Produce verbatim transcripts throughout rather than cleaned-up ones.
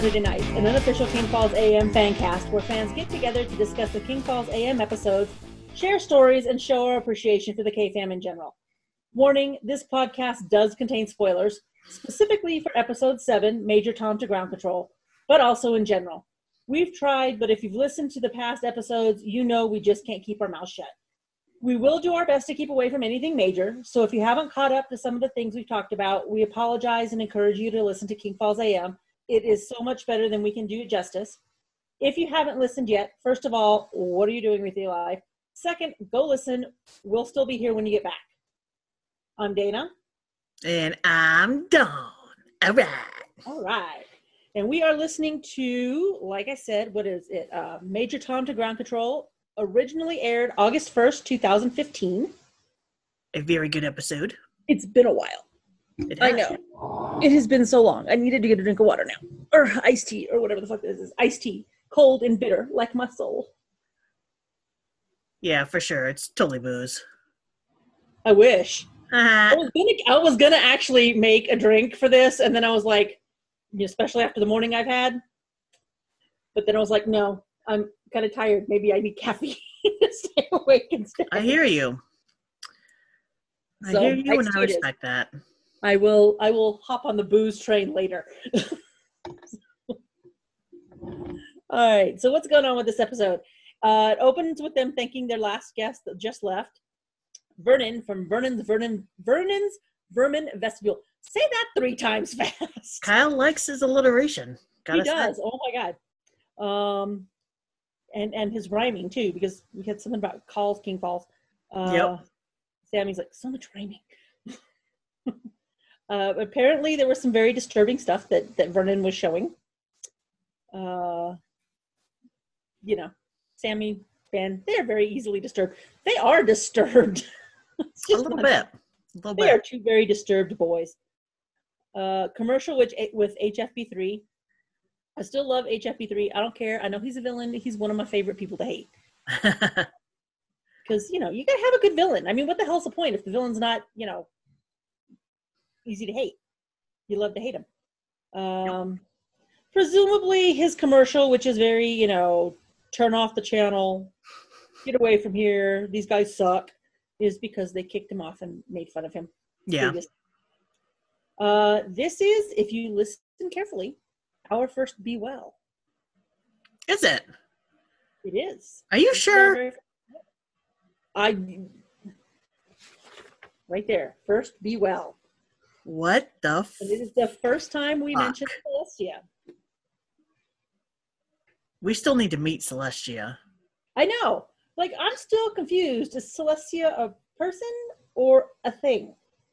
Saturday Night, an unofficial King Falls A M fan cast where fans get together to discuss the King Falls A M episodes, share stories, and show our appreciation for the K-Fam in general. Warning, this podcast does contain spoilers, specifically for Episode seven, Major Tom to Ground Control, but also in general. We've tried, but if you've listened to the past episodes, you know we just can't keep our mouths shut. We will do our best to keep away from anything major, so if you haven't caught up to some of the things we've talked about, we apologize and encourage you to listen to King Falls A M. It is so much better than we can do it justice. If you haven't listened yet, first of all, what are you doing with your life? Second, go listen. We'll still be here when you get back. I'm Dana. And I'm Dawn. All right. All right. And we are listening to, like I said, what is it? Uh, Major Tom to Ground Control. Originally aired August first, twenty fifteen. A very good episode. It's been a while. It I has. know. It has been so long. I needed to get a drink of water now. Or iced tea, or whatever the fuck this is. Iced tea. Cold and bitter, like my soul. Yeah, for sure. It's totally booze. I wish. I Uh-huh. was gonna I was gonna actually make a drink for this, and then I was like, especially after the morning I've had. But then I was like, no, I'm kind of tired. Maybe I need caffeine to stay awake instead. I hear you. I So, hear you, and iced I tea it is. respect that. I will I will hop on the booze train later. All right, so what's going on with this episode? Uh, it opens with them thanking their last guest that just left, Vernon from Vernon's Vernon Vernon's Vermin Vestibule. Say that three times fast. Kyle likes his alliteration. Gotta He does. Say. Oh my god. Um, and and his rhyming too, because we had something about calls King Falls. Uh, Yep. Sammy's like, so much rhyming. uh, apparently, there was some very disturbing stuff that that Vernon was showing. Uh, you know, Sammy, Ben, they are very easily disturbed. They are disturbed. It's A just little not- bit. A little They are bit. two very disturbed boys. Uh, commercial which with H F B three. I still love H F B three. I don't care. I know he's a villain. He's one of my favorite people to hate. Because, you know, you gotta have a good villain. I mean, what the hell's the point if the villain's not, you know, easy to hate? You love to hate him. Um, presumably his commercial, which is very, you know, turn off the channel, get away from here, these guys suck, is because they kicked him off and made fun of him. Yeah. Uh, this is, if you listen carefully, our first Be Well. Is it? It is. Are you It's sure? very- I, right there, first Be Well. What the f- And it is the first time we Fuck. mentioned Celestia. We still need to meet Celestia. I know. Like, I'm still confused. Is Celestia a person or a thing?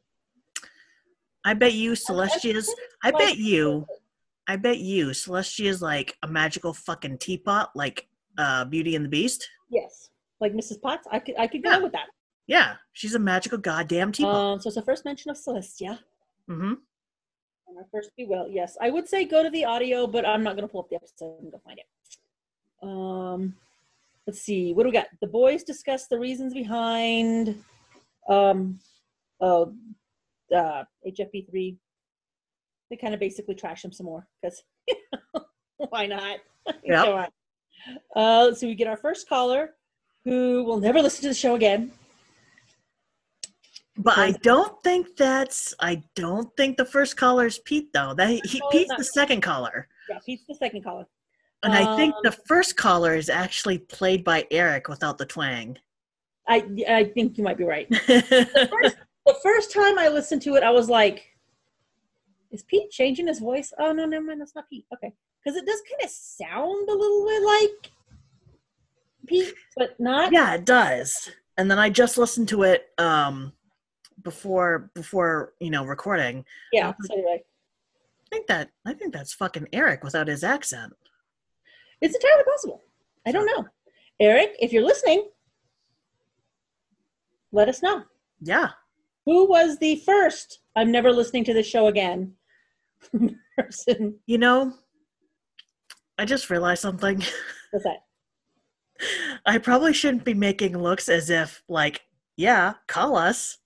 I bet you Celestia's I Like- bet you I bet you Celestia's like a magical fucking teapot like uh Beauty and the Beast. Yes. Like Missus Potts? I could I could go Yeah. with that. Yeah, she's a magical goddamn teapot. Um, so it's the first mention of Celestia. Mm-hmm. And our first Be Well. Yes. I would say go to the audio, but I'm not going to pull up the episode and go find it. Um, let's see. What do we got? The boys discuss the reasons behind um, oh, uh, H F B three. They kind of basically trash him some more because why not? Yep. Come on. Uh, let's see. We get our first caller who will never listen to the show again. But I don't think that's I don't think the first caller is Pete though. That he, No, Pete's not- the second caller. Yeah, Pete's the second caller. And I think Um, the first caller is actually played by Eric without the twang. I I think you might be right. The first, the first time I listened to it, I was like, is Pete changing his voice? Oh, no, never mind. That's not Pete. Okay. Because it does kind of sound a little bit like Pete, but not. Yeah, it does. And then I just listened to it um before before, you know, recording. Yeah. So anyway, I think that I think that's fucking Eric without his accent. it's entirely possible. I don't know. Eric, if you're listening, let us know. Yeah. Who was the first I'm never listening to this show again person? You know, I just realized something. What's that? I probably shouldn't be making looks as if, like, yeah, call us.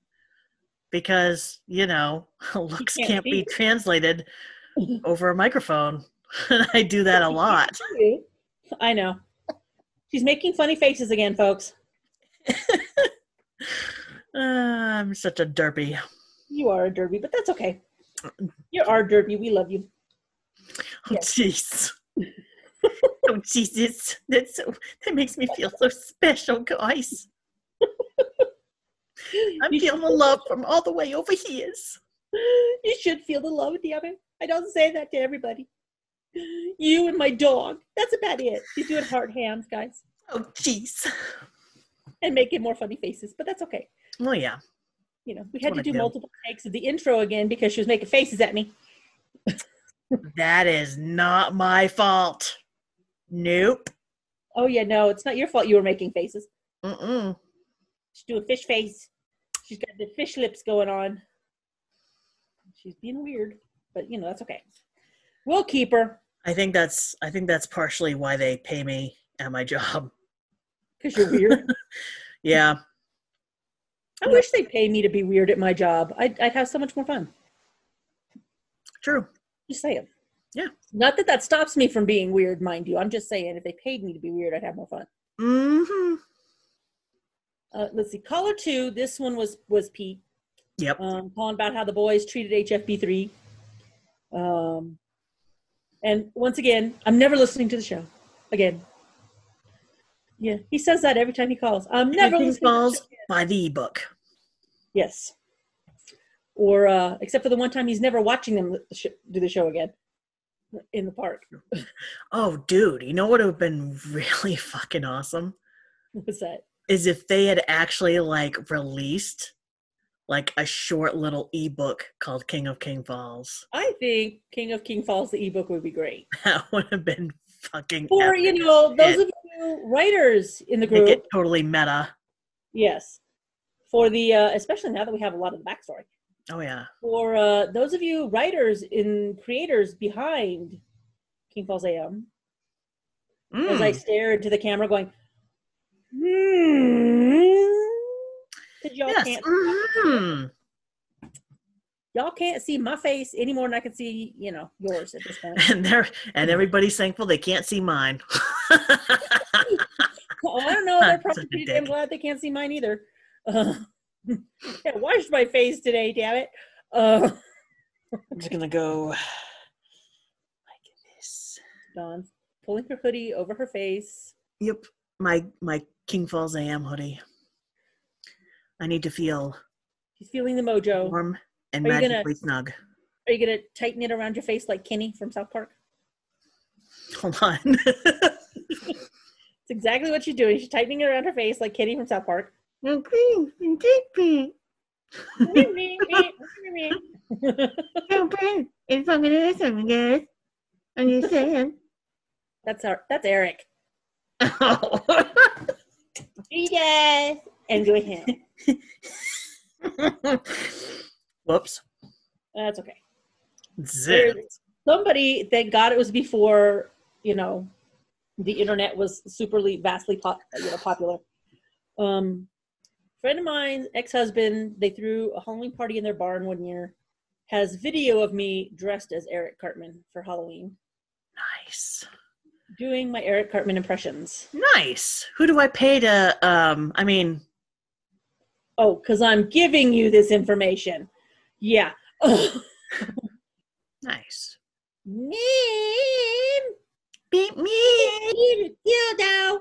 Because, you know, looks can't can't see be it. translated over a microphone. I do that a lot. I know. She's making funny faces again, folks. uh, I'm such a derpy. You are a derby, but that's okay. You're our derby. We love you. Oh, jeez. Oh, Jesus. That's so, that makes me feel so special, guys. I'm You feeling the should- love from all the way over here. You should feel the love, damn it. I don't say that to everybody. You and my dog. That's about it. She's doing heart hands, guys. Oh, jeez. And making more funny faces, but that's okay. Oh, yeah. You know, we had That's to what I do do. multiple takes of the intro again because she was making faces at me. That is not my fault. Nope. Oh, yeah, no, it's not your fault you were making faces. Mm-mm. She's doing fish face. She's got the fish lips going on. She's being weird, but, you know, that's okay. We'll keep her I think that's I think that's partially why they pay me at my job. because you're weird. Yeah. I wish they'd pay me to be weird at my job. I'd, I'd have so much more fun. True. Just saying. Yeah. Not that that stops me from being weird, mind you. I'm just saying if they paid me to be weird, I'd have more fun. Mm-hmm. Uh, let's see. Caller two. This one was was Pete. Yep. Um, calling about how the boys treated H F B three. Um, and once again, I'm never listening to the show again. Yeah, he says that every time he calls. I'm never Everything listening falls to the show. by the ebook. Yes. Or uh, except for the one time he's never watching them do the show again in the park. Oh, dude, you know what would have been really fucking awesome? What's that? Is if they had actually like released like a short little ebook called King of King Falls. I think King of King Falls, the ebook, would be great. That would have been fucking Or, epic. you know, those Shit. of you writers in the Make group. it totally meta. Yes. For the, uh, especially now that we have a lot of the backstory. Oh yeah. For uh, those of you writers and creators behind King Falls A M, as I Mm. stare into the camera going, hmm. Because y'all Yes. can't, Mhm. y'all can't see my face any more than I can see, you know, yours at this point. And they're and everybody's thankful they can't see mine. Oh, I don't know. They're Such probably a pretty damn dick. glad they can't see mine either. Uh, yeah, washed my face today, damn it. Uh, I'm just gonna go like this. Dawn's pulling her hoodie over her face. Yep, my my King Falls A M hoodie. I need to feel She's feeling the mojo. warm and Are you gonna- magically snug. Are you going to tighten it around your face like Kenny from South Park? Hold on. It's exactly what she's doing. She's tightening it around her face like Kenny from South Park. That's our. That's Eric. He does. And go ahead. Whoops. That's okay. Zip. Somebody, thank God it was before, you know, the internet was superly, vastly pop, you know, popular. Um, friend of mine, ex-husband, they threw a Halloween party in their barn one year, has video of me dressed as Eric Cartman for Halloween, Nice. doing my Eric Cartman impressions. Nice. Who do I pay to, um, I mean, Oh, because I'm giving you this information. Yeah. nice. Name. Beat me. Dildo.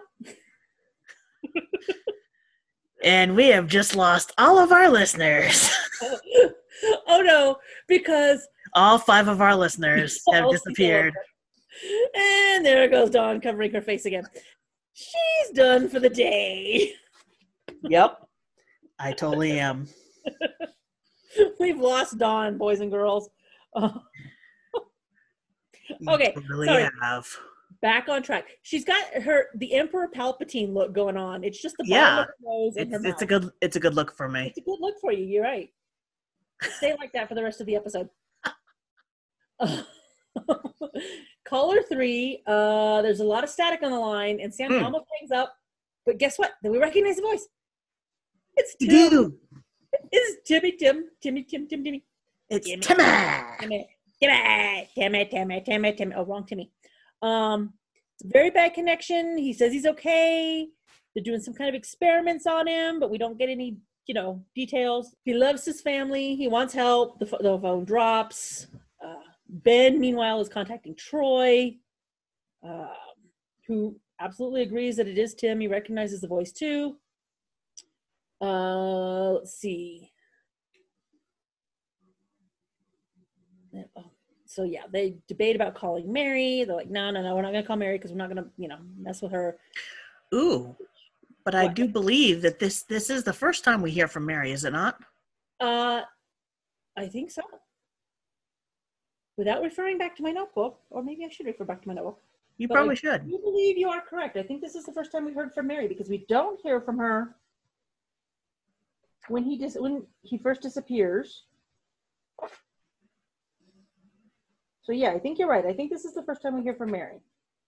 And we have just lost all of our listeners. Oh no, because All five of our listeners have All disappeared. and there goes Dawn covering her face again. She's done for the day. Yep. I totally am. We've lost Dawn, boys and girls. Uh, Okay, You really sorry. have. back on track. She's got her the Emperor Palpatine look going on. It's just the bottom Yeah. of her nose and It's, her it's a mouth. good it's a good look for me. It's a good look for you. You're right. Stay like that for the rest of the episode. Uh, caller three. Uh, there's a lot of static on the line, and Sam Hmm. almost hangs up. But guess what? Then we recognize the voice. It's You Tim. do. It's Timmy Tim. Timmy Tim Tim Timmy. It's Timmy. Timmy. Timmy. damn it, damn it, damn it, damn it, damn it. Oh, wrong Timmy. Um, very bad connection. He says he's okay. They're doing some kind of experiments on him, but we don't get any, you know, details. He loves his family. He wants help. The, the phone drops. Uh, Ben, meanwhile, is contacting Troy, uh, who absolutely agrees that it is Tim. He recognizes the voice too. Uh, let's see. So yeah, they debate about calling Mary. They're like, no, no, no, we're not going to call Mary because we're not going to, you know, mess with her. Ooh, but what? I do believe that this this is the first time we hear from Mary, is it not? Uh, I think so. Without referring back to my notebook, or maybe I should refer back to my notebook. You probably I should. I believe you are correct. I think this is the first time we heard from Mary because we don't hear from her when he dis- when he first disappears. So yeah, I think you're right. I think this is the first time we hear from Mary.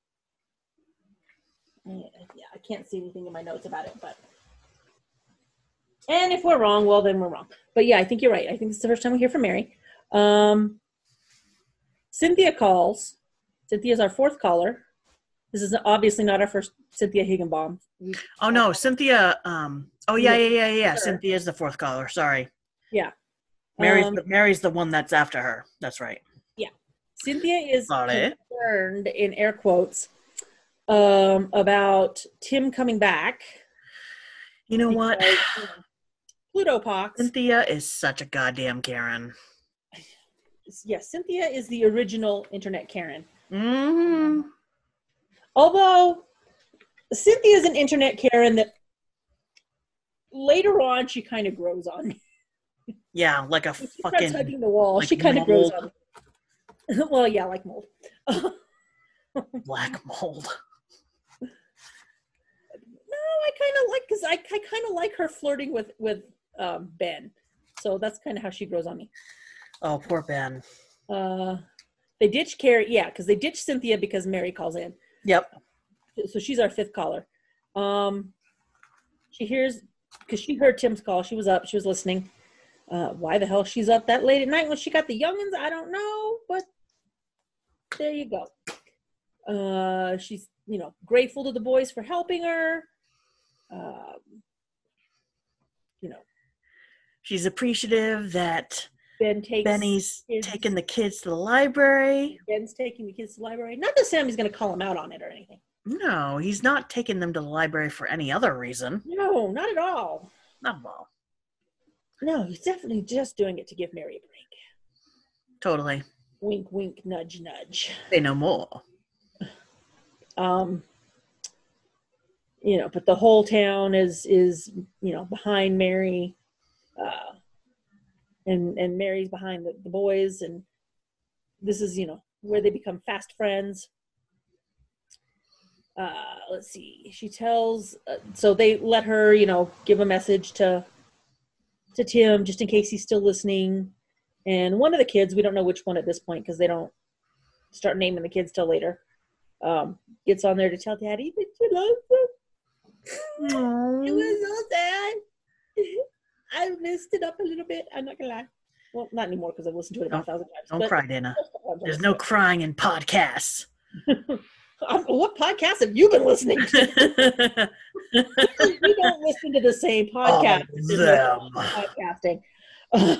Yeah, I can't see anything in my notes about it, but and if we're wrong, well then we're wrong. But yeah, I think you're right. I think this is the first time we hear from Mary. Um, Cynthia calls. Cynthia's our fourth caller. This is obviously not our first Cynthia Higginbotham. Oh no, Cynthia. Um, oh yeah, yeah, yeah, yeah. Sure. Cynthia's the fourth caller. Sorry. Yeah. Mary's um, the, Mary's the one that's after her. That's right. Yeah. Cynthia is Sorry. concerned, in air quotes, um, about Tim coming back. You know because, what? You know, Pluto pox. Cynthia is such a goddamn Karen. Yes, yeah, Cynthia is the original internet Karen. Mm-hmm. Although Cynthia is an internet Karen that later on she kind of grows on me. Yeah, like a she fucking. Starts hugging the wall. Like she kind of grows on me. Well, yeah, like mold. Black mold. No, I kind of like because I, I kind of like her flirting with with um, Ben, so that's kind of how she grows on me. Oh, poor Ben. Uh, they ditch Carrie, yeah, because they ditch Cynthia because Mary calls in. Yep. So she's our fifth caller. Um, she hears because she heard Tim's call. She was up. She was listening. Uh, why the hell she's up that late at night when she got the youngins? I don't know, but there you go. Uh, she's, you know, grateful to the boys for helping her. Um, you know, she's appreciative that Ben takes Benny's kids, taking the kids to the library. Ben's taking the kids to the library. Not that Sammy's going to call him out on it or anything. No, he's not taking them to the library for any other reason. No, not at all. Not at all. No, he's definitely just doing it to give Mary a break. Totally. Wink, wink, nudge, nudge. Say no more. Um, you know, but the whole town is is you know behind Mary, uh, and and Mary's behind the, the boys, and this is you know where they become fast friends. Uh, let's see. She tells, uh, so they let her you know give a message to to Tim just in case he's still listening. And one of the kids, we don't know which one at this point because they don't start naming the kids till later, um, gets on there to tell Daddy that you love him. It was so sad. I messed it up a little bit. I'm not gonna lie. Well, not anymore because I've listened to it about a thousand times. Don't cry, Dana. There's no crying in podcasts. What podcast have you been listening to? We don't listen to the same podcast. Oh, no podcasting. Uh,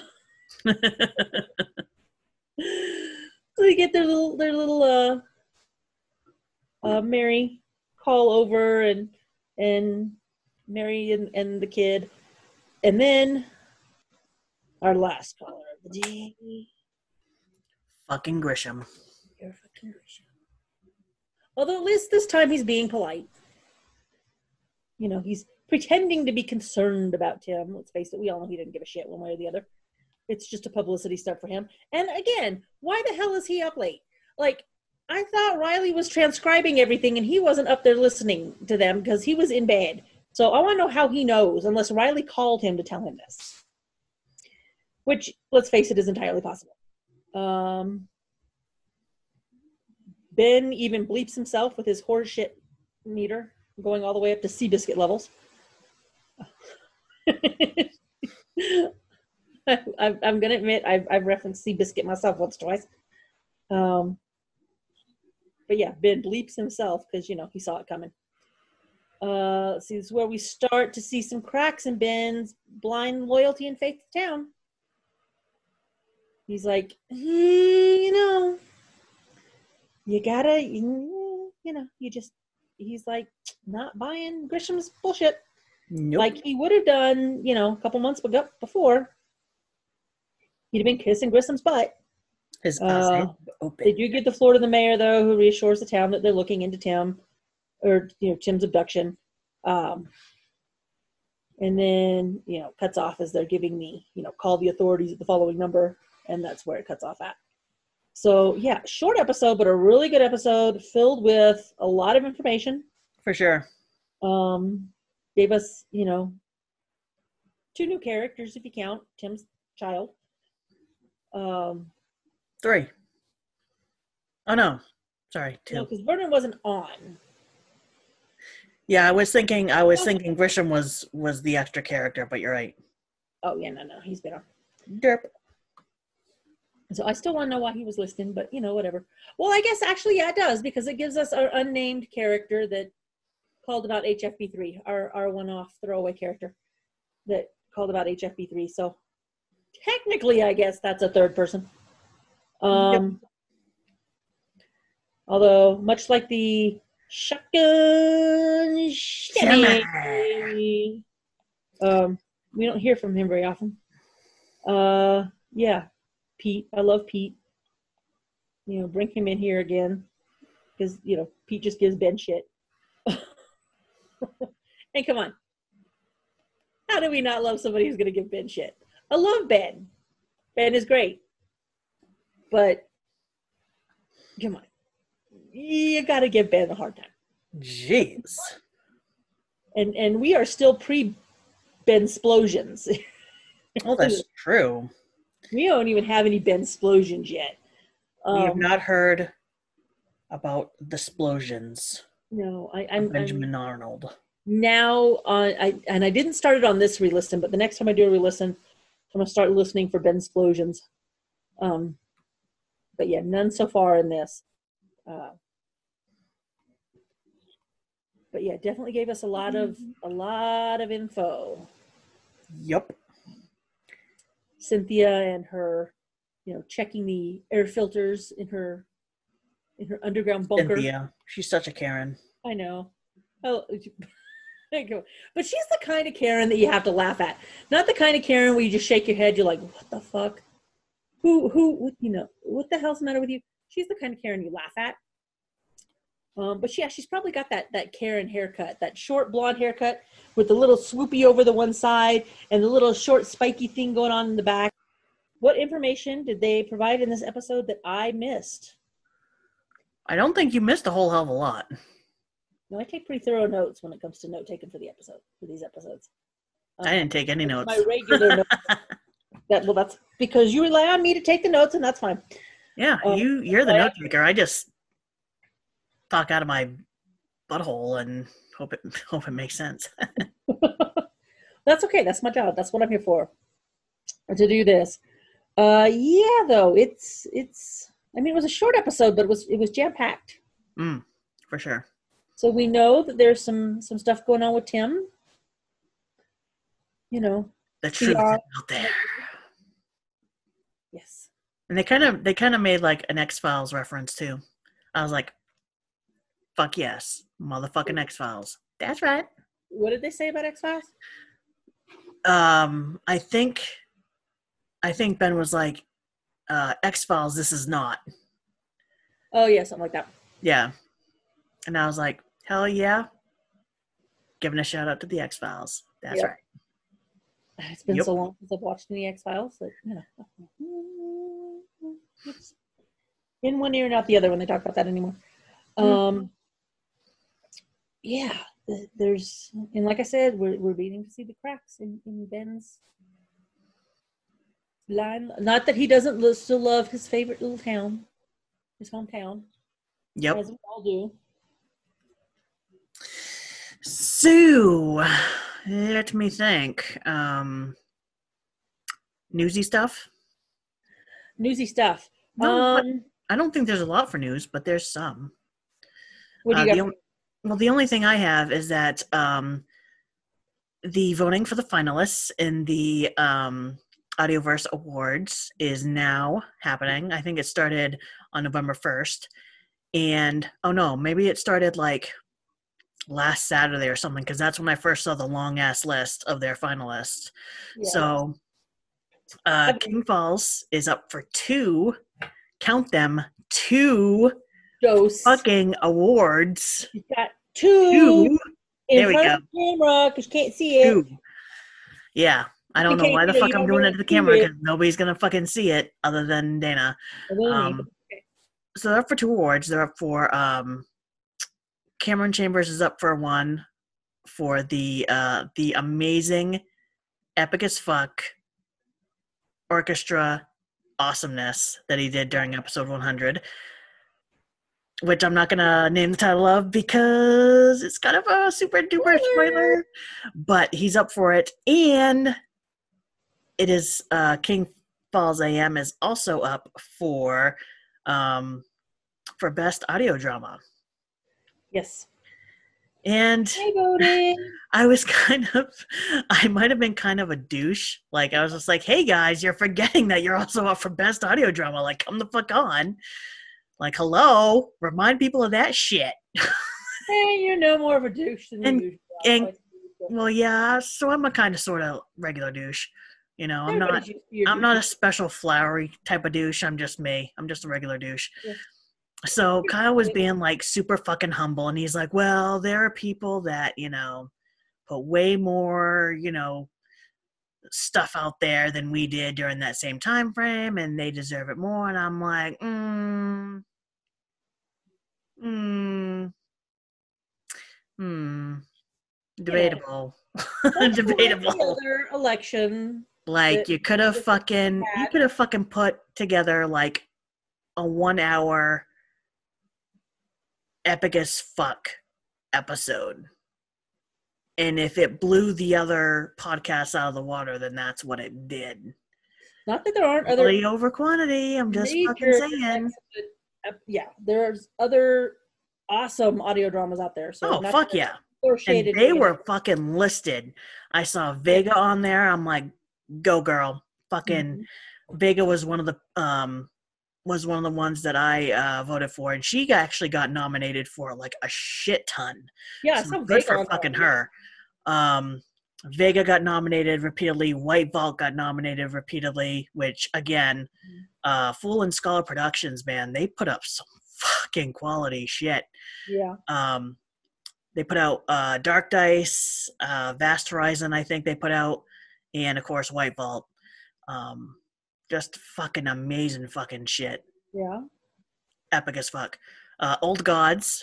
so they get their little their little uh, uh, Mary call over and and Mary and, and the kid, and then our last caller of the day, fucking Grisham. You're fucking Grisham. Although at least this time he's being polite. You know, he's pretending to be concerned about Tim. Let's face it, we all know he didn't give a shit one way or the other. It's just a publicity stunt for him. And again, why the hell is he up late? Like, I thought Riley was transcribing everything and he wasn't up there listening to them because he was in bed. So I want to know how he knows, unless Riley called him to tell him this. Which, let's face it, is entirely possible. Um, Ben even bleeps himself with his horseshit meter, going all the way up to Seabiscuit levels. I, I'm going to admit, I've, I've referenced Seabiscuit myself once, twice. Um, but yeah, Ben bleeps himself because, you know, he saw it coming. Uh, let's see, this is where we start to see some cracks in Ben's blind loyalty and faith to town. He's like, you know, you gotta, you know, you just, he's like, not buying Grisham's bullshit. Nope. Like he would have done, you know, a couple months before. He'd have been kissing Grissom's butt. His eyes uh, open. They do get the floor to the mayor, though, who reassures the town that they're looking into Tim, or, you know, Tim's abduction. Um, and then, you know, cuts off as they're giving me, you know, call the authorities at the following number, and that's where it cuts off at. So, yeah, short episode, but a really good episode filled with a lot of information. For sure. Um, gave us, you know, two new characters, if you count Tim's child. Um, Three. Oh, no. Sorry, two. No, because Vernon wasn't on. Yeah, I was thinking, I was thinking Grisham was, was the extra character, but you're right. Oh, yeah, no, no, he's been on. Derp. So I still want to know why he was listed, but, you know, whatever. Well, I guess actually, yeah, it does, because it gives us our unnamed character that called about H F B three, our, our one-off throwaway character that called about H F B three. So technically, I guess that's a third person. Um, yep. Although, much like the shotgun Shimmy, um, we don't hear from him very often. Uh, yeah. Pete. I love Pete. You know, bring him in here again. Because, you know, Pete just gives Ben shit. And come on. How do we not love somebody who's going to give Ben shit? I love Ben. Ben is great. But, come on. You got to give Ben a hard time. Jeez. And and we are still pre-Ben explosions. Oh, that's true. We don't even have any Ben explosions yet. Um, we have not heard about the explosions. No, I, I'm Benjamin I'm, Arnold. Now, uh, I and I didn't start it on this re-listen, but the next time I do a re-listen, I'm gonna start listening for Ben explosions. Um, but yeah, none so far in this. Uh, but yeah, definitely gave us a lot of a lot of info. Yep. Cynthia and her, you know, checking the air filters in her in her underground bunker. Cynthia, she's such a Karen. I know. Oh, but she's the kind of Karen that you have to laugh at. Not the kind of Karen where you just shake your head. You're like, what the fuck? Who, who, you know, what the hell's the matter with you? She's the kind of Karen you laugh at. Um, but yeah, she's probably got that that Karen haircut, that short blonde haircut with the little swoopy over the one side and the little short spiky thing going on in the back. What information did they provide in this episode that I missed? I don't think you missed a whole hell of a lot. No, I take pretty thorough notes when it comes to note taking for the episode, for these episodes. Um, I didn't take any notes. My regular notes. That, well, that's because you rely on me to take the notes, and that's fine. Yeah, um, you, you're the note taker. I just talk out of my butthole and hope it hope it makes sense. That's okay. That's my job. That's what I'm here for. To do this. Uh, yeah, though it's it's. I mean, it was a short episode, but it was it was jam packed. Mm, for sure. So we know that there's some some stuff going on with Tim. You know, the truth is out there. Yes. And they kind of they kind of made like an X-Files reference too. I was like, fuck yes, motherfucking X-Files. That's right. What did they say about X-Files? Um, I think, I think Ben was like, uh, X-Files, this is not. Oh yeah, something like that. Yeah. And I was like, hell yeah. Giving a shout out to the X-Files. That's yep. right. It's been yep. so long since I've watched the X-Files that, you know, it's in one ear and out the other when they talk about that anymore. Mm-hmm. Um, yeah, there's, and like I said, we're we're beginning to see the cracks in, in Ben's line. Not that he doesn't still love his favorite little town, his hometown. Yep. As we all do. So, let me think. Um, newsy stuff? Newsy stuff. No, um, I don't think there's a lot for news, but there's some. What do Uh, you the got? on- well, the only thing I have is that um, the voting for the finalists in the um, Audioverse Awards is now happening. I think it started on November first. And, oh no, maybe it started like last Saturday or something, because that's when I first saw the long-ass list of their finalists. Yeah. So uh, Okay. King Falls is up for two, count them, two Dose. fucking awards. You got two, Two. in There we front go. of the camera because you can't see it. Two. Yeah. I don't You know can't why the see it, fuck you I'm don't doing know it to the what to do camera, it. because nobody's going to fucking see it other than Dana. Other than me, Um, but okay. so they're up for two awards. They're up for um, Cameron Chambers is up for one for the uh, the amazing, epic as fuck orchestra awesomeness that he did during episode one hundred, which I'm not gonna name the title of because it's kind of a super duper spoiler, but he's up for it. And it is uh, King Falls A M is also up for um, for best audio drama. Yes. And I voted. I was kind of, I might have been kind of a douche. Like, I was just like, hey guys, you're forgetting that you're also up for best audio drama. Like, come the fuck on. Like, hello, remind people of that shit. Hey, you're no more of a douche than And- you usually and- are. Well, yeah, so I'm a kind of sort of regular douche. You know, I'm not, Everybody's used to your I'm not a douche. special flowery type of douche. I'm just me. I'm just a regular douche. Yeah. So Kyle was being like super fucking humble, and he's like, well, there are people that, you know, put way more, you know, stuff out there than we did during that same time frame, and they deserve it more. And I'm like, mm, mm, hmm, debatable. Much Debatable. like the other election. Like, that- you could have that fucking, you had. could have fucking put together like a one hour epic as fuck episode. And if it blew the other podcasts out of the water, then that's what it did. Not that there aren't other Quality over quantity, I'm just fucking major saying. excellent- uh, yeah, there's other awesome audio dramas out there. So Oh, not fuck to yeah. throw And shade into they any- were fucking listed. I saw Vega on there. I'm like, go girl. Fucking Mhm. Vega was one of the um was one of the ones that I uh, voted for, and she actually got nominated for like a shit ton. Yeah, So some good Vega for on fucking there. her. Um, Vega got nominated repeatedly. White Vault got nominated repeatedly, which again, uh, Fool and Scholar Productions, man, they put up some fucking quality shit. Yeah. Um, they put out uh, Dark Dice, uh, Vast Horizon, I think they put out, and of course White Vault. Um, just fucking amazing fucking shit. Yeah. Epic as fuck. Uh, Old Gods.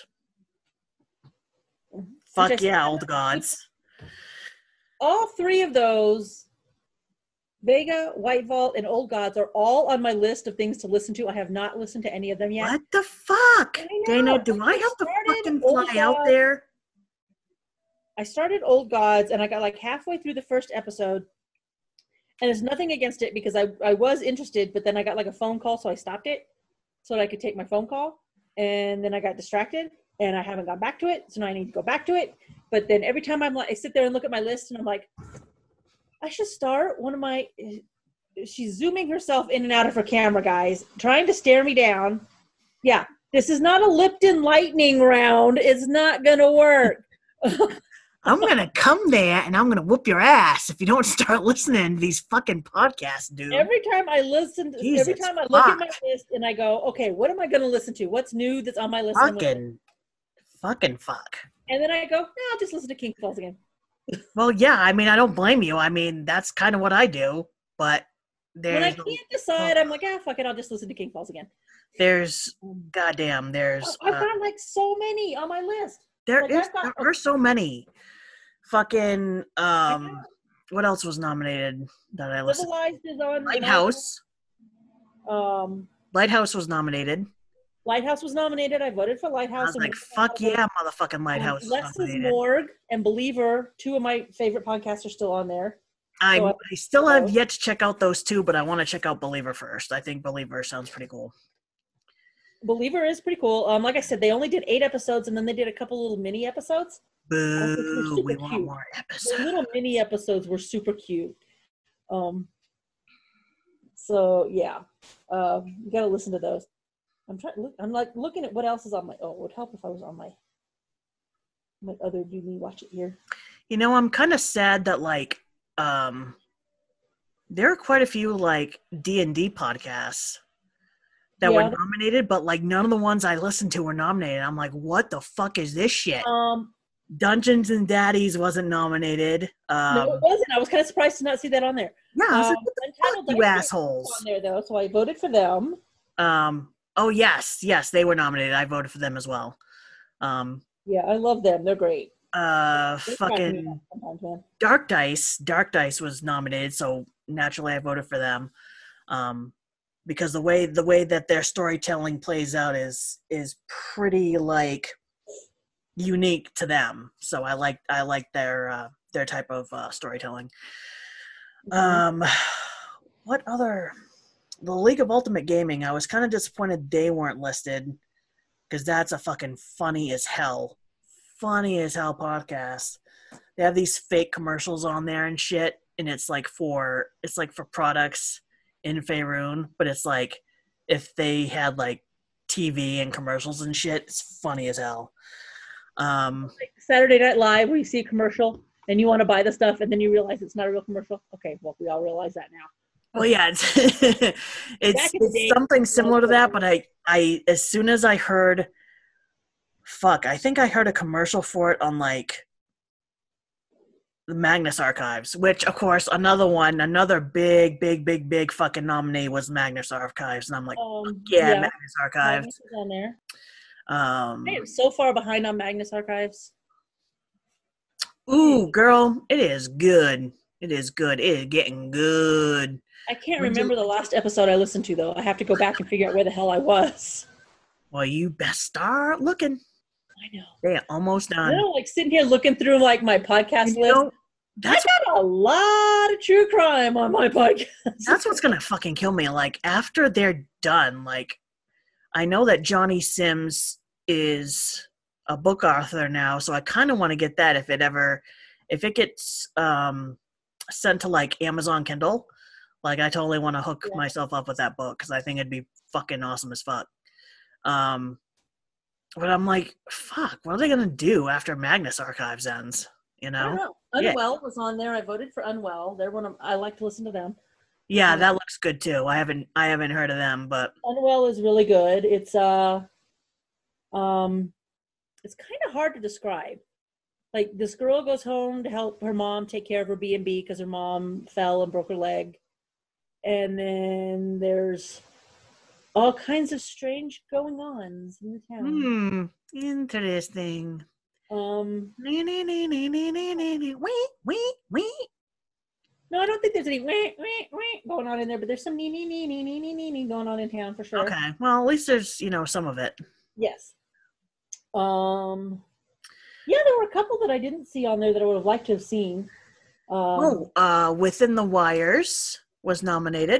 Mhm. Fuck Which I- yeah, Old Gods. All three of those, Vega, White Vault, and Old Gods, are all on my list of things to listen to. I have not listened to any of them yet. What the fuck? I know. Dana, do I I have to started fucking Old fly out Gods. there? I started Old Gods and I got like halfway through the first episode. And it's nothing against it because I, I was interested, but then I got like a phone call, so I stopped it so that I could take my phone call. And then I got distracted and I haven't gone back to it. So now I need to go back to it. But then every time I'm like, I sit there and look at my list and I'm like, I should start one of my, she's zooming herself in and out of her camera, guys, trying to stare me down. Yeah, this is not a Lipton lightning round. It's not going to work. I'm going to come there and I'm going to whoop your ass if you don't start listening to these fucking podcasts, dude. Every time I listen, to, Jesus every time I look at my fuck. list and I go, okay, what am I going to listen to? What's new that's on my list? I'm gonna- Fucking, fucking fuck. And then I go, no, I'll just listen to King Falls again. Well, yeah, I mean, I don't blame you. I mean, that's kind of what I do, but When I there's, can't decide, I'm like, ah, fuck it, I'll just listen to King Falls again. there's, goddamn, there's, I've uh, got like so many on my list. there like, is, I've got- there are so many. Fucking, um, know. what else was nominated that I listened? Civilized is on. Lighthouse. Um, Lighthouse was nominated. Lighthouse was nominated. I voted for I Lighthouse. was and like, we- fuck yeah, motherfucking Lighthouse was Less is nominated. Morgue and Believer, two of my favorite podcasts, are still on there. I, So I- I still have so- yet to check out those two, but I want to check out Believer first. I think Believer sounds pretty cool. Believer is pretty cool. Um, like I said, they only did eight episodes, and then they did a couple little mini episodes, uh, which were Boo, super we want cute. more The episodes. little mini episodes were super cute. Um, so yeah, uh, you gotta listen to those. I'm trying. Look, I'm like looking at what else is on my. Oh, it would help if I was on my my other do me watch it here. You know, I'm kind of sad that like um, there are quite a few like D and D podcasts that Yeah. were nominated, but like none of the ones I listened to were nominated. I'm like, what the fuck is this shit? Um, Dungeons and Daddies wasn't nominated. Um, no, it wasn't. I was kind of surprised to not see that on there. yeah, I was Um, like, what the Untitled fuck, you Dice assholes? was on there though, so I voted for them. Um, oh yes, yes, they were nominated. I voted for them as well. Um, Yeah, I love them. They're great. uh, They crack me fucking up sometimes, man. Dark Dice. Dark Dice was nominated, so naturally I voted for them. Um, because the way the way that their storytelling plays out is is pretty like unique to them. So I like I like their uh, their type of uh, storytelling. Mm-hmm. Um, what other? The League of Ultimate Gaming. I was kind of disappointed they weren't listed because that's a fucking funny as hell, funny as hell podcast. They have these fake commercials on there and shit, and it's like for it's like for products in Faerun, but it's like if they had like T V and commercials and shit, it's funny as hell. Um, Like Saturday Night Live, where you see a commercial and you want to buy the stuff, and then you realize it's not a real commercial. Okay, well, we all realize that now. well, yeah, it's it's, Back in the it's day, something similar to that, commercials. but I I as soon as I heard, fuck, I think I heard a commercial for it on like the Magnus Archives, which of course another one, another big, big, big, big fucking nominee was Magnus Archives, and I'm like, Um, yeah, yeah, Magnus Archives. Magnus is on there. Um, I am so far behind on Magnus Archives. ooh, girl, it is good. It is good. It is getting good. I can't When'd you- remember the last episode I listened to though. I have to go back and figure out where the hell I was. Well, you best start looking. I know. They're almost You done. know, like sitting here looking through like my podcast You list. know, that's I got a lot of true crime on my podcast. that's what's gonna fucking kill me. Like after they're done, like I know that Johnny Sims is a book author now, so I kind of want to get that if it ever, if it gets um, sent to like Amazon Kindle. Like I totally want to hook Yeah. myself up with that book because I think it'd be fucking awesome as fuck. Um, but I'm like, fuck, what are they gonna do after Magnus Archives ends? You I don't know? know. Yeah. Unwell was on there. I voted for Unwell. They're one of I like to listen to them. Yeah, Um, that looks good too. I haven't I haven't heard of them, but Unwell is really good. It's uh um it's kind of hard to describe. Like this girl goes home to help her mom take care of her B and B because her mom fell and broke her leg. And then there's all kinds of strange going ons in the town. hmm, interesting. Um Nee, nee, nee, nee, nee, nee, nee, nee. Wee, wee, wee. no, I don't think there's any wah, wah, wah going on in there, but there's some nee nee nee nee nee nee nee nee going on in town for sure. Okay, well at least there's you know some of it. Yes. Um, yeah, there were a couple that I didn't see on there that I would have liked to have seen. Um, Oh, uh, Within the Wires was nominated.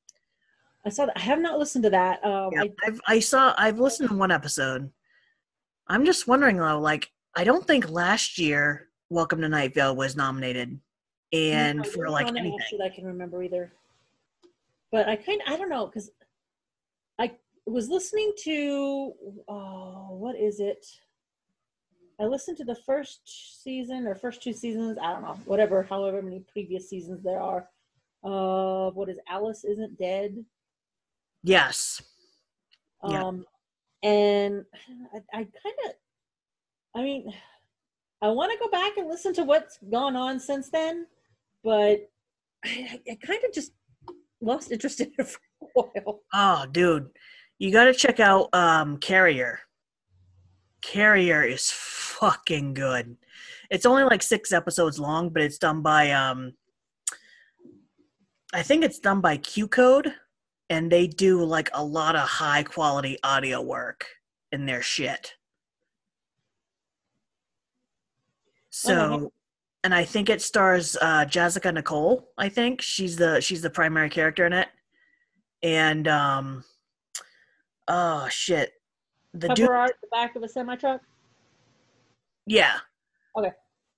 I saw that. I have not listened to that. Um, Yeah, I, I've I saw I've listened to one episode. I'm just wondering though, like I don't think last year Welcome to Night Vale was nominated, and no, for wasn't like on there anything. last year that I can remember either. But I kind I don't know because I was listening to oh, what is it? I listened to the first season or first two seasons. I don't know, whatever, however many previous seasons there are. Uh, what is Alice Isn't Dead? Yes. Yeah. Um, and I, I kind of, I mean, I want to go back and listen to what's gone on since then, but I, I kind of just lost interest in it for a while. Oh, dude, you got to check out um, Carrier. Carrier is fucking good. It's only like six episodes long, but it's done by um, I think it's done by Q Code, and they do like a lot of high quality audio work in their shit. So, Okay. and I think it stars uh, Jessica Nicole. I think she's the she's the primary character in it, and um, oh shit. The Cover dude, art, the back of a semi truck. yeah. Okay.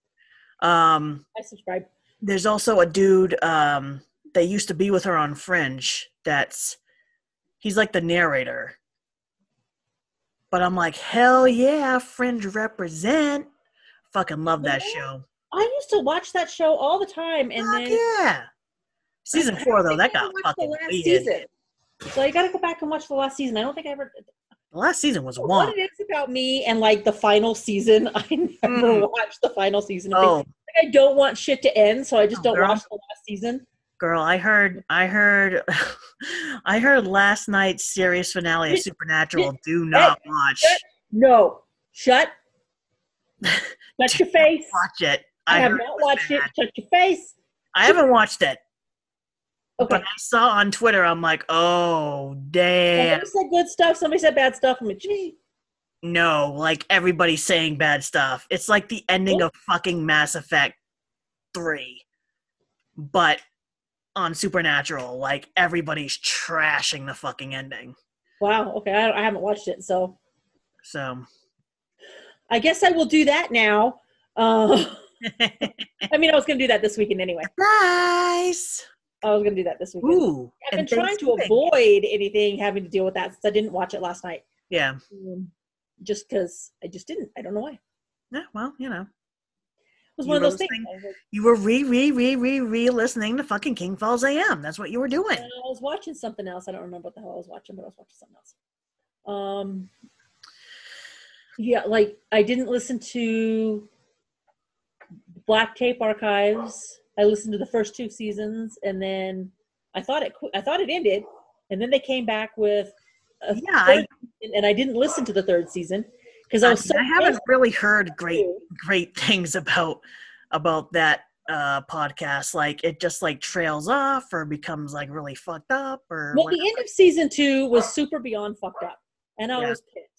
Um, I subscribe. there's also a dude um that used to be with her on Fringe. That's he's like the narrator. But I'm like, hell yeah, Fringe represent. Fucking love that show. I used to watch that show all the time, and Fuck then yeah. Season I four though, think that I got watched the fucking last weird. season. So I got to go back and watch the last season. I don't think I ever. The last season was What long. it is about me and like the final season, I never Mm. watched the final season. Oh, Like, I don't want shit to end, so I just Oh, don't girl. watch the last season. girl, I heard, I heard, I heard last night's series finale of It- Supernatural. it- Do not watch. shut- No, shut. Shut your face. Watch it. I, have heard not was watched bad. it. Shut your face. I haven't watched it. Okay. But I saw on Twitter, I'm like, oh, damn. Somebody said good stuff. Somebody said bad stuff. I'm like, gee. No, like everybody's saying bad stuff. It's like the ending What? of fucking Mass Effect three. But on Supernatural, like everybody's trashing the fucking ending. Wow. Okay. I, I haven't watched it, so So, I guess I will do that now. Uh, I mean, I was going to do that this weekend anyway. nice. I was going to do that this weekend. Ooh. I've been and trying to Thanksgiving. avoid anything having to deal with that since I didn't watch it last night. Yeah. Um, just because I just didn't. I don't know why. It Yeah, well, you know. was You one of were those things. listening- I was, like, You were re, re, re, re, re listening to fucking King Falls A M. That's what you were doing. I was watching something else. I don't remember what the hell I was watching, but I was watching something else. Um, yeah, like I didn't listen to Black Tape Archives. I listened to the first two seasons, and then I thought it. qu- I thought it ended, and then they came back with a Yeah, third I, season, and I didn't listen to the third season because I I, was so. I haven't pissed. really heard great too. great things about about that uh podcast. Like it just like trails off or becomes like really fucked up or Well, whatever. the end of season two was super beyond fucked up, and I Yeah. was pissed.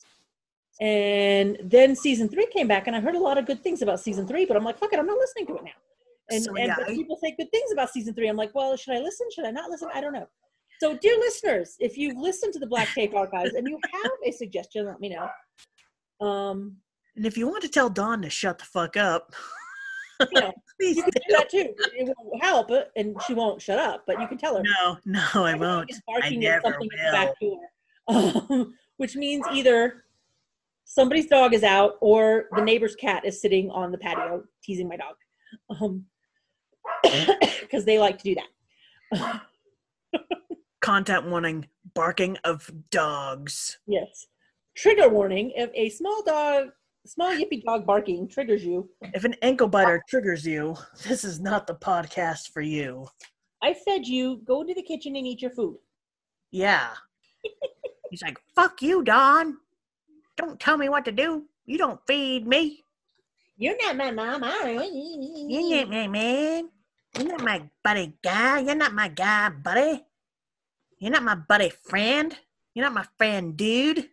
And then season three came back, and I heard a lot of good things about season three, but I'm like, fuck it, I'm not listening to it now. And, So, and yeah, but I- people say good things about season three. I'm like, well, should I listen? Should I not listen? I don't know. So, dear listeners, if you've listened to the Black Tape Archives and you have a suggestion, let me know. Um, And if you want to tell Dawn to shut the fuck up, you know, please you can do. do that too. It won't help, uh, and she won't shut up, but you can tell her. No, no, I My dog won't. is I barking never at something at the will. back door, um, which means either somebody's dog is out or the neighbor's cat is sitting on the patio teasing my dog, um, because they like to do that. Content warning: barking of dogs. Yes. Trigger warning: if a small dog, small yippy dog barking triggers you, If an ankle biter triggers you, this is not the podcast for you. I fed you. Go into the kitchen and eat your food. Yeah. He's like, fuck you, Don. Don't tell me what to do. You don't feed me. You're not my mom. You're not my man. You're not my buddy guy. You're not my guy, buddy. You're not my buddy friend. You're not my friend, dude.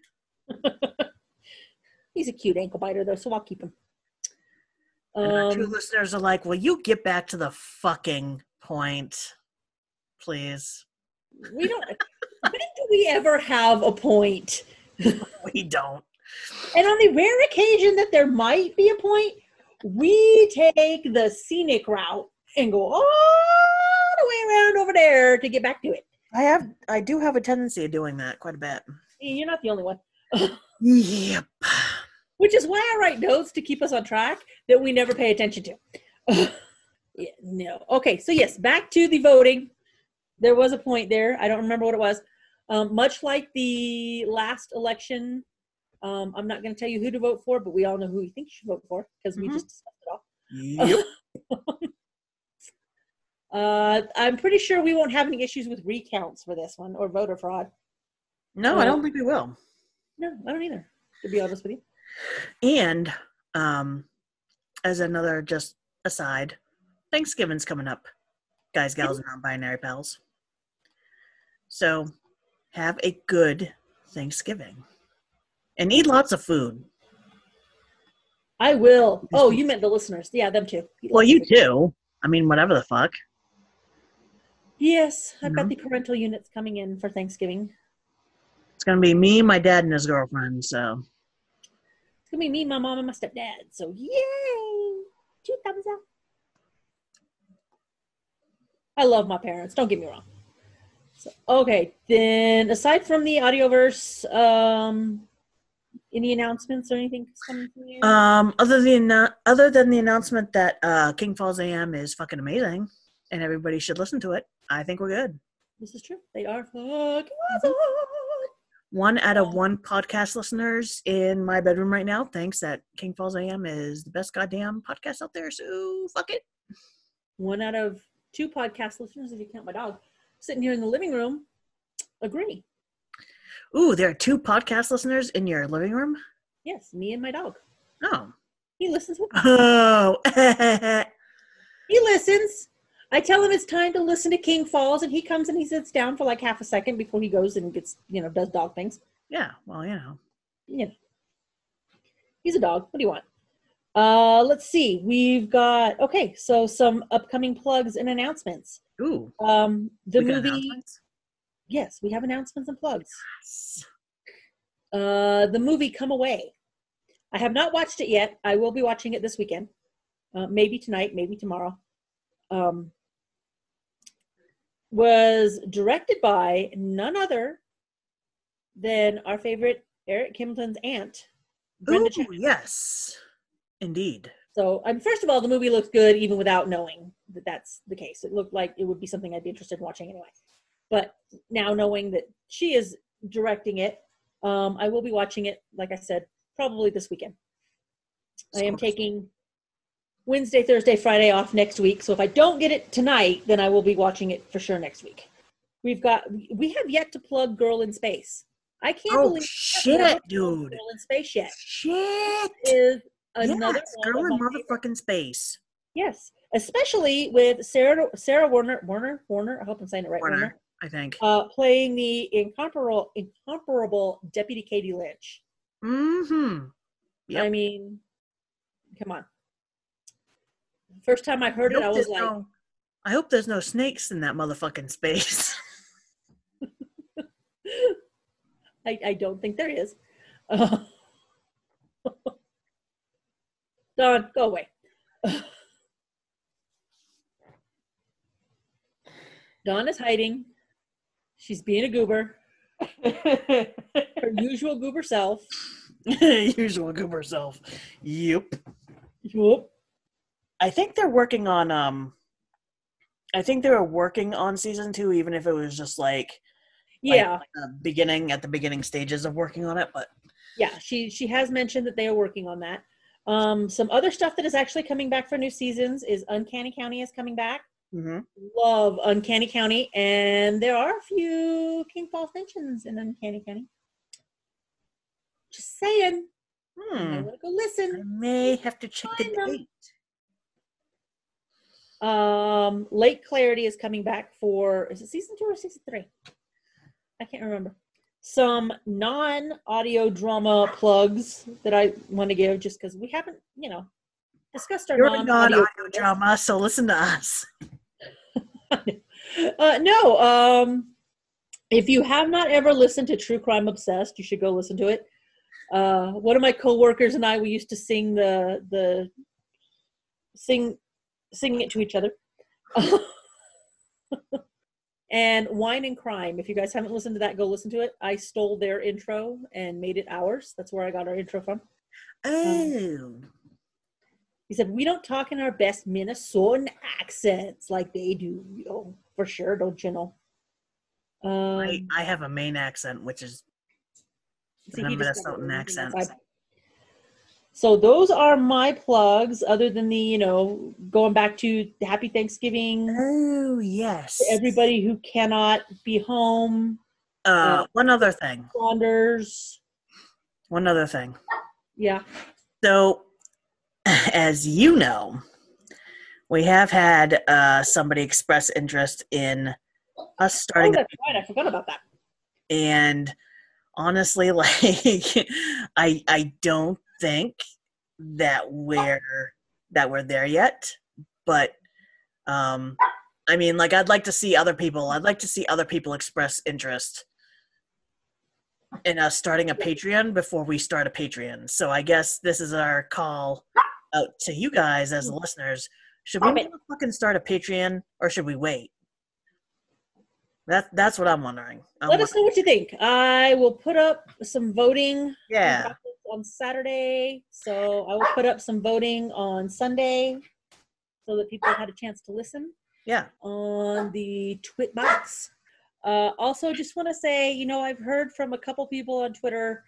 He's a cute ankle biter, though, so I'll keep him. And our two Um, listeners are like, will you get back to the fucking point, please? we don't. When do we ever have a point? We don't. And on the rare occasion that there might be a point, we take the scenic route and go all the way around over there to get back to it. I have, I do have a tendency of doing that quite a bit. You're not the only one. Yep. Which is why I write notes to keep us on track that we never pay attention to. Yeah, no. Okay, so yes, back to the voting. There was a point there. I don't remember what it was. Um, much like the last election, um, I'm not going to tell you who to vote for, but we all know who we think you should vote for because we Mhm. just discussed it all. Yep. Uh, I'm pretty sure we won't have any issues with recounts for this one or voter fraud. No, I don't think we will. No, I don't either, to be honest with you. And um, as another just aside, Thanksgiving's coming up, guys, gals, and non-binary pals. So have a good Thanksgiving and eat lots of food. I will. Oh, you meant the listeners. Yeah, them too. Well, you too. I mean, whatever the fuck. Yes, I've Mhm. got the parental units coming in for Thanksgiving. It's gonna be me, my dad, and his girlfriend. So It's gonna be me, my mom, and my stepdad. So yay! Two thumbs up. I love my parents. Don't get me wrong. So, okay, then aside from the Audioverse, um, any announcements or anything coming from you? Um, other than other than the announcement that uh, King Falls A M is fucking amazing, and everybody should listen to it, I think we're good. This is true. They are fucking awesome. One out of one podcast listeners in my bedroom right now thinks that King Falls A M is the best goddamn podcast out there. So fuck it. One out of two podcast listeners, if you count my dog, sitting here in the living room, agree. Ooh, there are two podcast listeners in your living room? Yes, me and my dog. Oh. He listens with me. Oh. He listens. I tell him it's time to listen to King Falls, and he comes and he sits down for like half a second before he goes and gets, you know, does dog things. Yeah, well, you know. You know. He's a dog. What do you want? Uh, let's see. We've got, okay, so some upcoming plugs and announcements. Ooh. Um, the We got movie. announcements? Yes, we have announcements and plugs. Yes. Uh, the movie Come Away. I have not watched it yet. I will be watching it this weekend. Uh, maybe tonight, maybe tomorrow. Um, was directed by none other than our favorite Eric Kimlin's aunt, Brenda Ooh, Chapman. yes. Indeed. So, um, first of all, the movie looks good even without knowing that that's the case. It looked like it would be something I'd be interested in watching anyway. But now knowing that she is directing it, um, I will be watching it, like I said, probably this weekend. I am taking Wednesday, Thursday, Friday off next week. So if I don't get it tonight, then I will be watching it for sure next week. We've got, we have yet to plug Girl in Space. I can't Oh, believe shit, dude. Girl in Space yet. Shit. It is another Yes, one Girl of in my motherfucking space. Yes, especially with Sarah Sarah Warner Warner Warner. I hope I'm saying it right. Warner, Warner, I think. uh, playing the incomparable incomparable Deputy Katie Lynch. Mm-hmm. Yep. I mean, come on. First time I heard I it, I hope was there's like, no- I hope there's no snakes in that motherfucking space. I, I don't think there is. Uh, Dawn, go away. Dawn is hiding. She's being a goober. Her usual goober self. Usual goober self. Yep. Whoop. I think they're working on um I think they were working on season two, even if it was just like Yeah. like the beginning at the beginning stages of working on it, but Yeah, she she has mentioned that they are working on that. Um, some other stuff that is actually coming back for new seasons is Uncanny County is coming back. mm-hmm. Love Uncanny County, and there are a few King Falls mentions in Uncanny County. Just saying. hmm. I want to go I listen. may have to check the Find them. date. Um, Lake Clarity is coming back for, is it season two or season three? I can't remember. Some non-audio drama plugs that I want to give just because we haven't, you know, discussed our You're a non-audio non-audio drama, so listen to us. uh, no, um, if you have not ever listened to True Crime Obsessed, you should go listen to it. Uh, one of my coworkers and I, we used to sing the the sing singing it to each other. And Wine and Crime. If you guys haven't listened to that, go listen to it. I stole their intro and made it ours. That's where I got our intro from. Oh. He said, we don't talk in our best Minnesotan accents like they do. Oh, for sure, don't you know? Um, I, I have a Maine accent, which is see, a he just got Minnesotan it. accent. So those are my plugs, other than the, you know, going back to Happy Thanksgiving Oh, yes. to everybody who cannot be home. Uh, uh, one other thing. Saunders. One other thing. Yeah. So, as you know, we have had uh, somebody express interest in us starting. Oh, that's right. I forgot about that. And honestly, like, I I don't think that we're that we're there yet. But um, I mean, like, I'd like to see other people. I'd like to see other people express interest. in us starting a Patreon before we start a Patreon. So I guess this is our call out to you guys as the listeners. Should we fucking start a Patreon or should we wait? That, that's what I'm wondering. I'm Let wondering. us know what you think. I will put up some voting Yeah. on Saturday. So I will put up some voting on Sunday so that people had a chance to listen. Yeah. On the Twit box. Uh, also, just want to say, you know, I've heard from a couple people on Twitter.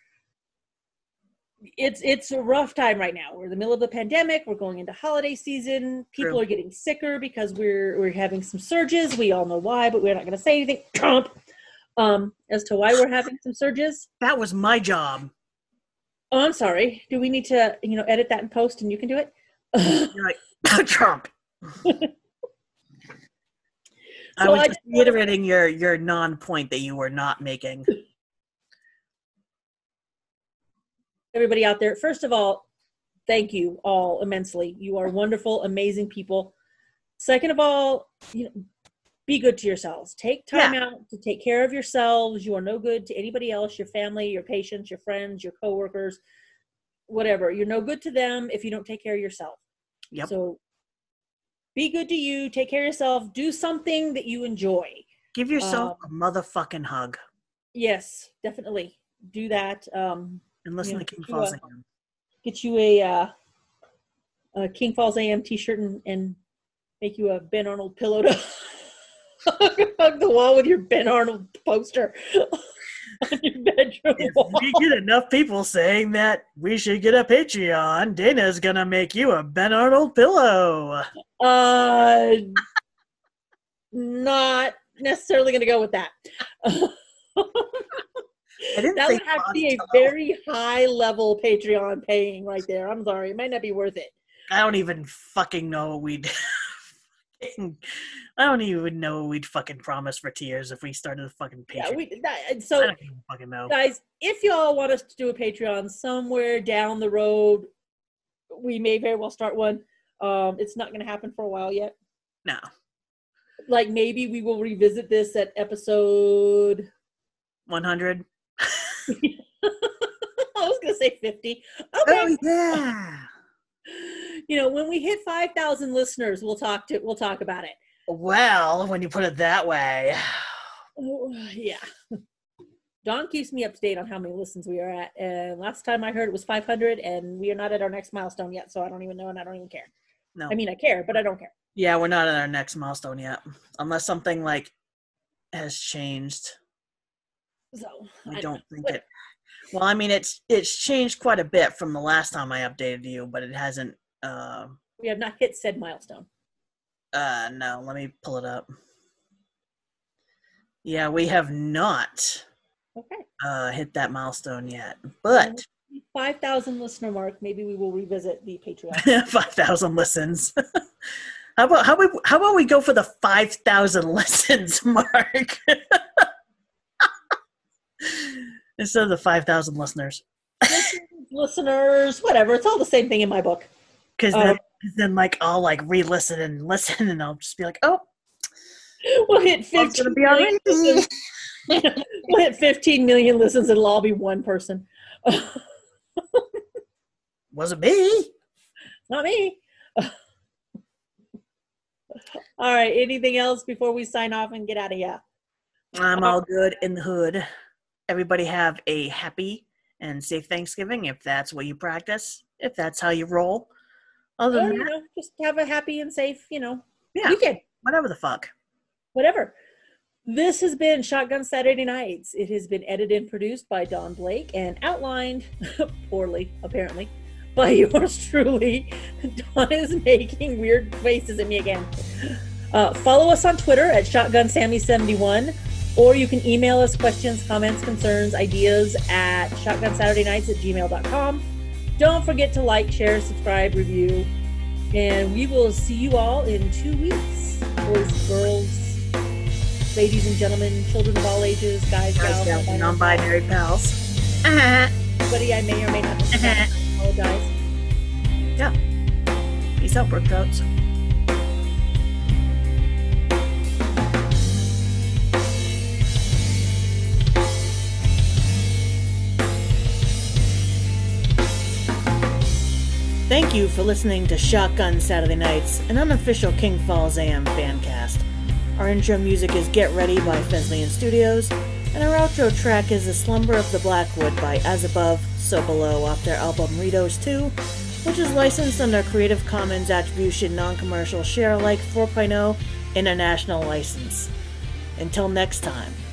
It's it's a rough time right now. We're in the middle of the pandemic. We're going into holiday season. People True. are getting sicker because we're we're having some surges. We all know why, but we're not going to say anything. Trump. Um, as to why we're having some surges. That was my job. Oh, I'm sorry. Do we need to, you know, edit that and post, and you can do it? You're like Trump. I So was I just reiterating your your non-point that you were not making. Everybody out there, first of all, thank you all immensely. You are wonderful, amazing people. Second of all, you know, be good to yourselves. Take time Yeah. out to take care of yourselves. You are no good to anybody else, your family, your patients, your friends, your coworkers, whatever. You're no good to them if you don't take care of yourself. Yep. So be good to you. Take care of yourself. Do something that you enjoy. Give yourself Um, a motherfucking hug. Yes, definitely. Do that. Um, And listen yeah, to King you, Falls uh, A M. get you a, uh, a King Falls A M t-shirt and, and make you a Ben Arnold pillow to hug the wall with your Ben Arnold poster on your bedroom If wall. we get enough people saying that we should get a Patreon, Dana's gonna make you a Ben Arnold pillow. Uh, not necessarily going to go with that. I didn't That say would have to be a pillow. very high level Patreon paying right there. I'm sorry. It might not be worth it. I don't even fucking know what we'd. I don't even know what we'd fucking promise for tiers if we started a fucking Patreon. Yeah, we, that, I so don't even fucking know. guys, if y'all want us to do a Patreon somewhere down the road, we may very well start one. Um, it's not going to happen for a while yet. No. Like maybe we will revisit this at episode. one hundred. I was going to say fifty. Okay. Oh yeah. You know, when we hit five thousand listeners, we'll talk to we'll talk about it. Well, when you put it that way. Oh, yeah. Don keeps me up to date on how many listens we are at. And last time I heard it was five hundred, and we are not at our next milestone yet, so I don't even know, and I don't even care. No. I mean, I care, but I don't care. Yeah, we're not at our next milestone yet. Unless something like has changed. So I, I don't think But- it. Well, I mean, it's it's changed quite a bit from the last time I updated you, but it hasn't. Uh, we have not hit said milestone. uh, no, let me pull it up. Yeah, we have not Okay. uh, hit that milestone yet, but five thousand listener mark, maybe we will revisit the Patreon. five thousand listens. How about how we how about we go for the five thousand listens mark instead of the five thousand listeners? Listeners, whatever. It's all the same thing in my book. Because then, Um, 'cause then, like, I'll like re-listen and listen, and I'll just be like, "Oh, We'll hit it's gonna fifteen be on million repeat." listens. We'll hit fifteen million listens, and it'll all be one person. Was it me? Not me. All right. Anything else before we sign off and get out of here? I'm all good in the hood. Everybody have a happy and safe Thanksgiving if that's what you practice, if that's how you roll. Other Or, than you that, know, just have a happy and safe, you know, yeah, weekend. whatever the fuck. Whatever. This has been Shotgun Saturday Nights. It has been edited and produced by Don Blake and outlined poorly, apparently, by yours truly. Don is making weird faces at me again. Uh, follow us on Twitter at Shotgun Sammy seventy-one, or you can email us questions, comments, concerns, ideas at shotgunsaturdaynights at gmail dot com. Don't forget to like, share, subscribe, review, and we will see you all in two weeks. Boys, girls, ladies and gentlemen, children of all ages, guys, Guys, gals, gals, and non-binary, non-binary pals. anybody I may or may not have apologize. Yeah. Peace out, Brookouts. Thank you for listening to Shotgun Saturday Nights, an unofficial King Falls A M fancast. Our intro music is Get Ready by Fesleyan Studios, and our outro track is The Slumber of the Blackwood by As Above, So Below off their album Ritos two, which is licensed under Creative Commons Attribution Non-Commercial Share Alike four point oh International License. Until next time.